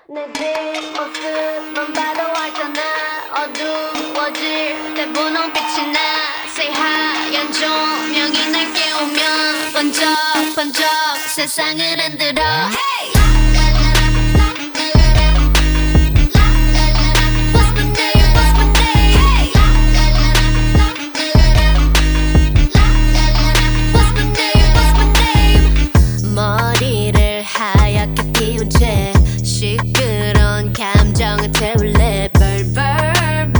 내 뒷모습만 봐도 알잖아. 어두워질 때 분홍빛이 나. 새하얀 조명이 날 깨우면 번쩍번쩍 세상을 흔들어. Hey! 머리를 하얗게 피운 채 시끄러운 감정을 태울래. Burn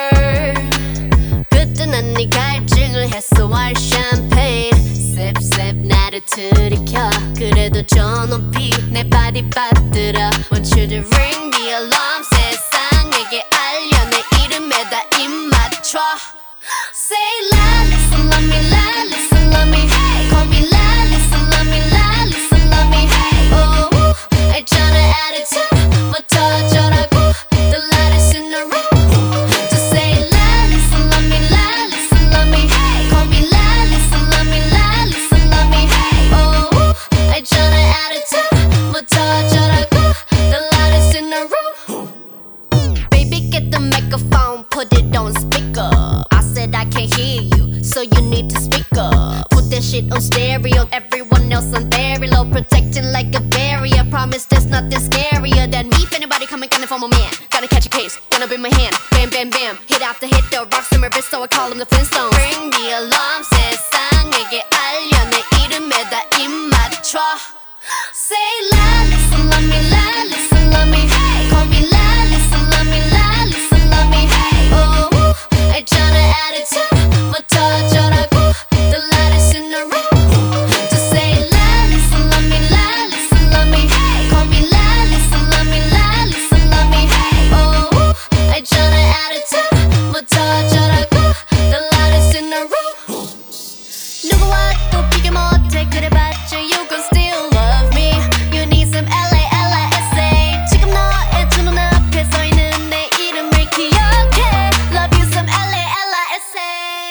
그때 난 네 갈증을 해소할 샴페인 Sip sip 나를 들이켜. 그래도 저 높이 내 바디 빠뜨려. Want you to ring the alarm. 세상에게 알려 내 이름에다 입 맞춰. Say la listen love me la listen love me. Hey, call me la listen love me la listen love me. Hey, oh 알잖아 attitude부터 저라고. The lightest in the room. Just say la listen love me la listen love me. Hey, call me la listen love me la listen love me. Hey, oh 알잖아 attitude부터 저라고. The lightest in the room. Baby get the microphone, put it on speaker. I said I can't hear you, so you need to speak up. Put that shit on stereo, everyone else on very low, protecting like a barrier. Promise there's nothing scarier than me. If anybody coming for my man, gotta catch a case, gonna be my hand. Bam bam bam, hit after hit, the rocks in my wrist, so I call them the Flintstones. Ring the alarm, 세상에게 알려 내 이름에다 입 맞춰. Say la listen love me la listen love me. Hey, call me la listen love me la listen love me. Hey, oh 알잖아 attitude부터 저라고. The lightest in the room. Just say la listen love me la listen love me. Hey, call me la listen love me la listen love me. Hey, oh 알잖아 attitude부터 저라고. The lightest in the room. 누구와 또 비교 못해 그래봤자 you gon' still love me. You need some LA LISA. 지금 너의 두 눈앞에 서있는 내 이름을 기억해. Love you some LA LISA.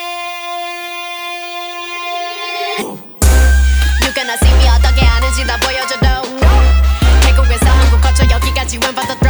You gonna see me 어떻게 하는지 나 보여줘도 태국에서 한국 거쳐 여기까지 웬 받아